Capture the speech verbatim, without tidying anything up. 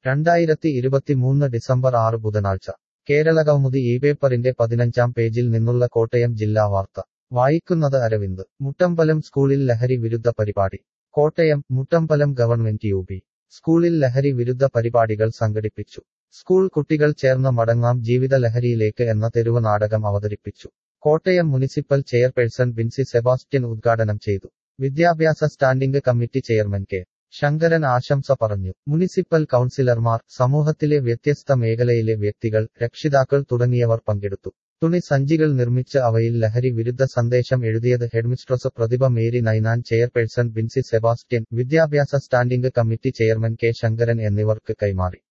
രണ്ടായിരത്തി ഇരുപത്തിമൂന്ന് ഡിസംബർ ആറ് ബുധനാഴ്ച കേരളകൗമുദി ഈ പേപ്പറിന്റെ പതിനഞ്ചാം പേജിൽ നിന്നുള്ള കോട്ടയം ജില്ലാ വാർത്ത വായിക്കുന്നത് അരവിന്ദ്. മുട്ടമ്പലം സ്കൂളിൽ ലഹരി വിരുദ്ധ പരിപാടി. Kottayam. Muttambalam government U P സ്കൂളിൽ ലഹരി വിരുദ്ധ പരിപാടികൾ സംഘടിപ്പിച്ചു. സ്കൂൾ കുട്ടികൾ ചേർന്ന് മടങ്ങാം ജീവിത ലഹരിയിലേക്ക് എന്ന തെരുവ് നാടകം അവതരിപ്പിച്ചു. Kottayam municipal chairperson Binsy Sebastian ഉദ്ഘാടനം ചെയ്തു. വിദ്യാഭ്യാസ standing committee chairman K Sankaran ആശംസ പറഞ്ഞു. മുനിസിപ്പൽ കൗൺസിലർമാർ, സമൂഹത്തിലെ വ്യത്യസ്ത മേഖലയിലെ വ്യക്തികൾ, രക്ഷിതാക്കൾ തുടങ്ങിയവർ പങ്കെടുത്തു. തുണി സഞ്ചികൾ നിർമ്മിച്ച് അവയിൽ ലഹരി വിരുദ്ധ സന്ദേശം എഴുതിയത് headmistress Prathibha Mary Ninan, chairperson Binsy Sebastian, വിദ്യാഭ്യാസ standing committee chairman K Sankaran എന്നിവർക്ക് കൈമാറി.